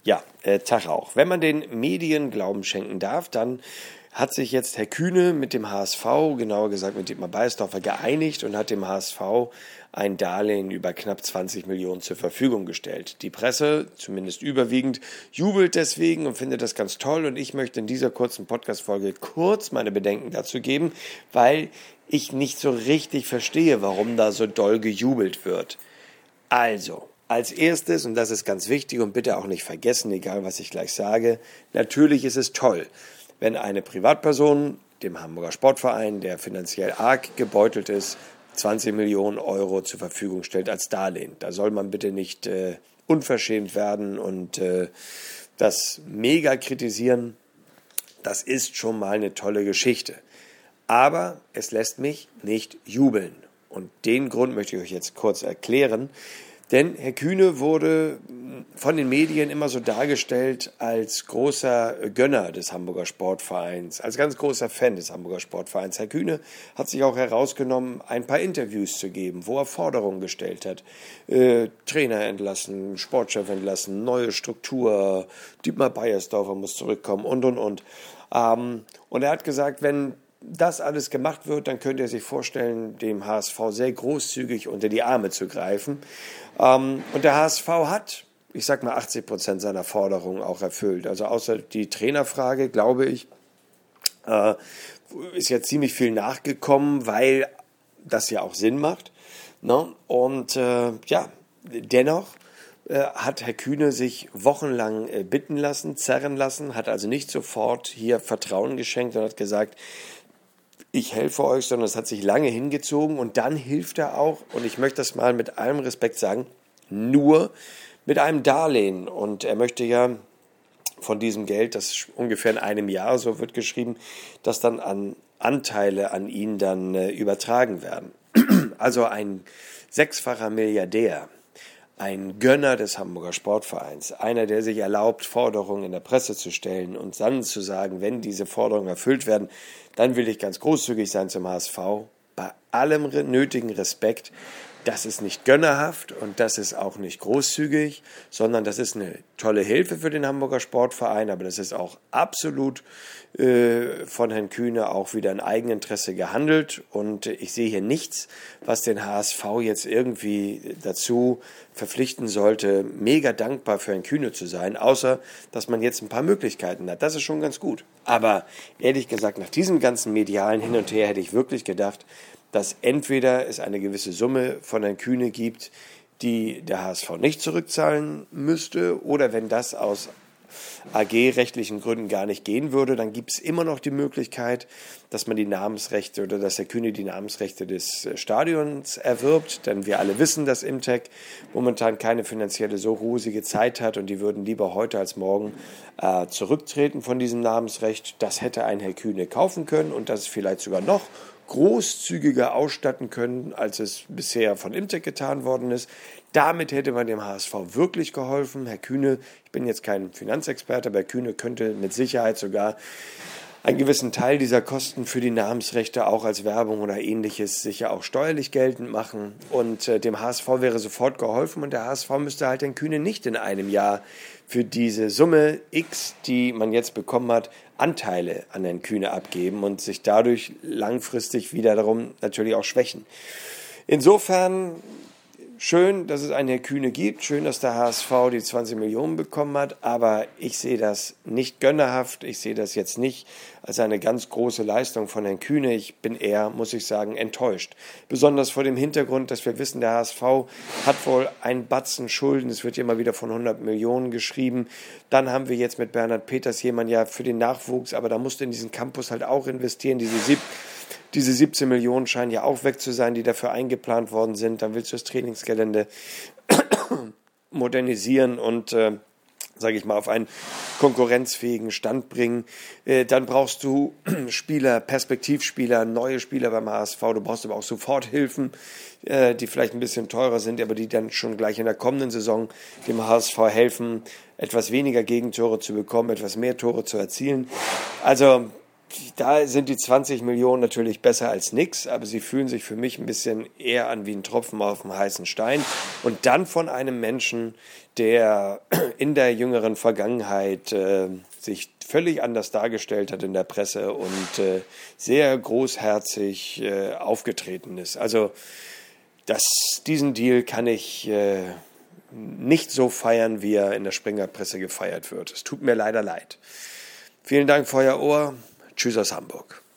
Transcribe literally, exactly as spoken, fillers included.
Ja, äh, Tag auch. Wenn man den Medien Glauben schenken darf, dann hat sich jetzt Herr Kühne mit dem H S V, genauer gesagt mit Dietmar Beiersdorfer, geeinigt und hat dem H S V ein Darlehen über knapp zwanzig Millionen zur Verfügung gestellt. Die Presse, zumindest überwiegend, jubelt deswegen und findet das ganz toll. Und ich möchte in dieser kurzen Podcast-Folge kurz meine Bedenken dazu geben, weil ich nicht so richtig verstehe, warum da so doll gejubelt wird. Also, als erstes, und das ist ganz wichtig und bitte auch nicht vergessen, egal was ich gleich sage, natürlich ist es toll, wenn eine Privatperson, dem Hamburger Sportverein, der finanziell arg gebeutelt ist, zwanzig Millionen Euro zur Verfügung stellt als Darlehen. Da soll man bitte nicht äh, unverschämt werden und äh, das mega kritisieren. Das ist schon mal eine tolle Geschichte. Aber es lässt mich nicht jubeln. Und den Grund möchte ich euch jetzt kurz erklären. Denn Herr Kühne wurde von den Medien immer so dargestellt als großer Gönner des Hamburger Sportvereins, als ganz großer Fan des Hamburger Sportvereins. Herr Kühne hat sich auch herausgenommen, ein paar Interviews zu geben, wo er Forderungen gestellt hat. Äh, Trainer entlassen, Sportchef entlassen, neue Struktur, Dietmar Beiersdorfer muss zurückkommen und, und, und. Ähm, und er hat gesagt, wenn das alles gemacht wird, dann könnte er sich vorstellen, dem H S V sehr großzügig unter die Arme zu greifen. Ähm, und der H S V hat, ich sag mal, achtzig Prozent seiner Forderungen auch erfüllt. Also außer die Trainerfrage, glaube ich, äh, ist ja ziemlich viel nachgekommen, weil das ja auch Sinn macht. Ne? Und äh, ja, dennoch hat Herr Kühne sich wochenlang bitten lassen, zerren lassen, hat also nicht sofort hier Vertrauen geschenkt und hat gesagt, ich helfe euch, sondern es hat sich lange hingezogen und dann hilft er auch, und ich möchte das mal mit allem Respekt sagen, nur mit einem Darlehen. Und er möchte ja von diesem Geld, das ungefähr in einem Jahr, so wird geschrieben, das dann an Anteile an ihn dann äh, übertragen werden. Also ein sechsfacher Milliardär, ein Gönner des Hamburger Sportvereins, einer, der sich erlaubt, Forderungen in der Presse zu stellen und dann zu sagen, wenn diese Forderungen erfüllt werden, dann will ich ganz großzügig sein zum H S V. Bei allem nötigen Respekt, das ist nicht gönnerhaft und das ist auch nicht großzügig, sondern das ist eine tolle Hilfe für den Hamburger Sportverein, aber das ist auch absolut äh, von Herrn Kühne auch wieder in Eigeninteresse gehandelt und ich sehe hier nichts, was den H S V jetzt irgendwie dazu verpflichten sollte, mega dankbar für Herrn Kühne zu sein, außer dass man jetzt ein paar Möglichkeiten hat. Das ist schon ganz gut. Aber ehrlich gesagt, nach diesem ganzen medialen Hin und Her hätte ich wirklich gedacht, dass entweder es eine gewisse Summe von Herrn Kühne gibt, die der H S V nicht zurückzahlen müsste, oder wenn das aus A G-rechtlichen Gründen gar nicht gehen würde, dann gibt es immer noch die Möglichkeit, dass man die Namensrechte oder dass Herr Kühne die Namensrechte des Stadions erwirbt, denn wir alle wissen, dass Imtech momentan keine finanzielle so rosige Zeit hat und die würden lieber heute als morgen äh, zurücktreten von diesem Namensrecht. Das hätte ein Herr Kühne kaufen können und das vielleicht sogar noch großzügiger ausstatten können, als es bisher von Imtech getan worden ist. Damit hätte man dem H S V wirklich geholfen. Herr Kühne, ich bin jetzt kein Finanzexperte, aber Herr Kühne könnte mit Sicherheit sogar einen gewissen Teil dieser Kosten für die Namensrechte auch als Werbung oder ähnliches sicher auch steuerlich geltend machen. Und äh, dem H S V wäre sofort geholfen und der H S V müsste halt den Kühne nicht in einem Jahr für diese Summe X, die man jetzt bekommen hat, Anteile an den Kühne abgeben und sich dadurch langfristig wiederum natürlich auch schwächen. Insofern schön, dass es einen Herr Kühne gibt, schön, dass der H S V die zwanzig Millionen bekommen hat, aber ich sehe das nicht gönnerhaft, ich sehe das jetzt nicht als eine ganz große Leistung von Herrn Kühne. Ich bin eher, muss ich sagen, enttäuscht. Besonders vor dem Hintergrund, dass wir wissen, der H S V hat wohl einen Batzen Schulden, es wird immer wieder von hundert Millionen geschrieben. Dann haben wir jetzt mit Bernhard Peters jemanden ja für den Nachwuchs, aber da musst du in diesen Campus halt auch investieren, diese sieb Diese siebzehn Millionen scheinen ja auch weg zu sein, die dafür eingeplant worden sind. Dann willst du das Trainingsgelände modernisieren und, äh, sage ich mal, auf einen konkurrenzfähigen Stand bringen. Äh, dann brauchst du Spieler, Perspektivspieler, neue Spieler beim H S V. Du brauchst aber auch Soforthilfen, äh, die vielleicht ein bisschen teurer sind, aber die dann schon gleich in der kommenden Saison dem H S V helfen, etwas weniger Gegentore zu bekommen, etwas mehr Tore zu erzielen. Also da sind die zwanzig Millionen natürlich besser als nix, aber sie fühlen sich für mich ein bisschen eher an wie ein Tropfen auf dem heißen Stein. Und dann von einem Menschen, der in der jüngeren Vergangenheit äh, sich völlig anders dargestellt hat in der Presse und äh, sehr großherzig äh, aufgetreten ist. Also das, diesen Deal kann ich äh, nicht so feiern, wie er in der Springerpresse gefeiert wird. Es tut mir leider leid. Vielen Dank für euer Ohr. Tschüss aus Hamburg.